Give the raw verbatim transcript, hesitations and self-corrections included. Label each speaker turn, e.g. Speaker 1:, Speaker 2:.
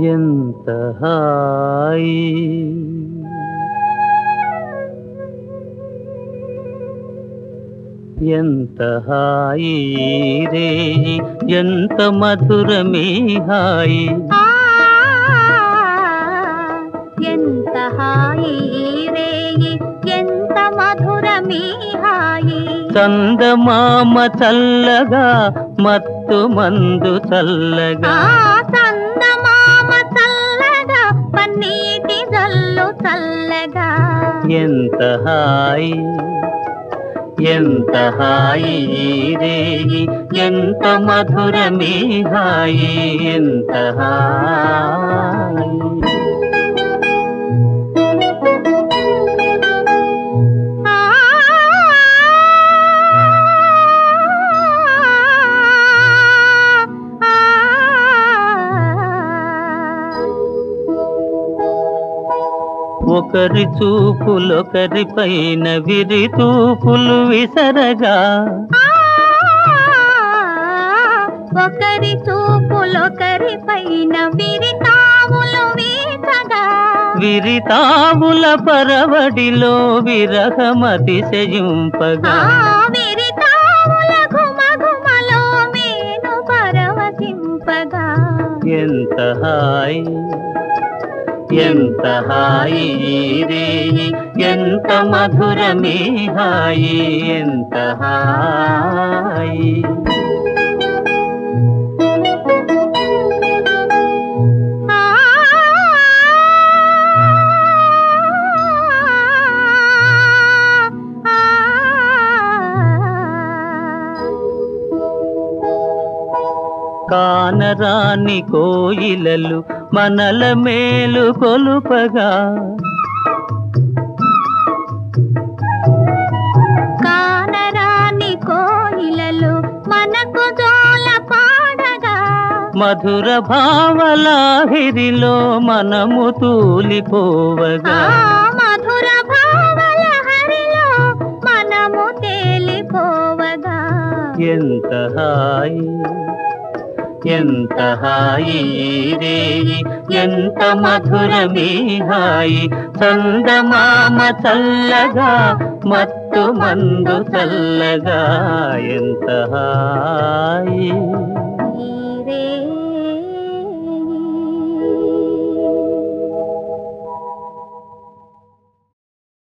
Speaker 1: ఎంత హాయి ఎంత హాయి రే ఎంత మధురమే హాయి
Speaker 2: ఎంత హాయి రే ఎంత మధురమే హాయి
Speaker 1: చందమామ చల్లగా మత్తు మందు చల్లగా
Speaker 2: చందమామ చల్లగా పన్నీటి జల్లు చల్లగా
Speaker 1: ఎంత హాయి ఎంత హాయి రే ఎంత మధురమే హాయి ఎంత హాయి ఒకరి చూపులొకరి పైన విరి తూపులు విసరగా
Speaker 2: ఒకరి చూపులొకరి పైన విరి తావులు వీచగా
Speaker 1: విరితావుల పరవడిలో విరహమతిశయింపగా
Speaker 2: విరి తావుల ఘుమఘుమలో మేను పరవశింపగా
Speaker 1: ఎంత హాయి ఎంత హాయి రే ఎంత మధురమే హాయి ఎంత హాయి కానరాని కోయిలలు మనల మేలు కొలుపగా
Speaker 2: కానరాని కోయిలలు మనకు జోల పాడగా
Speaker 1: మధుర భావలాహిరిలో మనము తూలిపోవగా
Speaker 2: మధుర భావలహరిలో మనము తేలిపోవగా
Speaker 1: ఎంత హాయి ఎంత హాయి రే ఎంత మధురమే హాయి చందమామ చల్లగా మత్తు మందు చల్లగా ఎంత హాయి